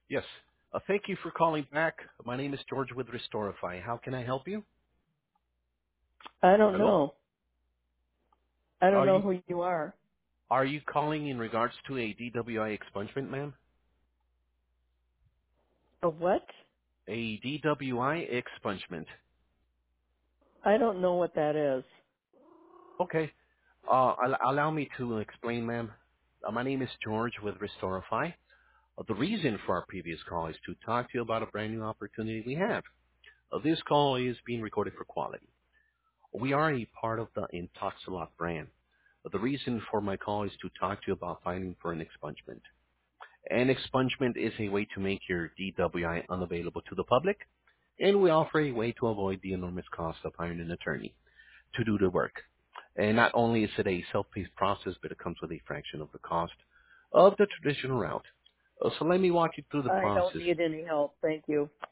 Yes. Thank you for calling back. My name is George with Restorify. How can I help you? I don't Hello? know. I don't Are know you who you are. are you calling in regards to a DWI expungement, ma'am? A what? A DWI expungement. I don't know what that is. Okay. Allow me to explain, ma'am. My name is George with Restorify. The reason for our previous call is to talk to you about a brand new opportunity we have. This call is being recorded for quality. We are a part of the Intoxilot brand. The reason for my call is to talk to you about filing for an expungement. An expungement is a way to make your DWI unavailable to the public, and we offer a way to avoid the enormous cost of hiring an attorney to do the work. And not only is it a self-paced process, but it comes with a fraction of the cost of the traditional route. So let me walk you through the I don't process. need any help. Thank you.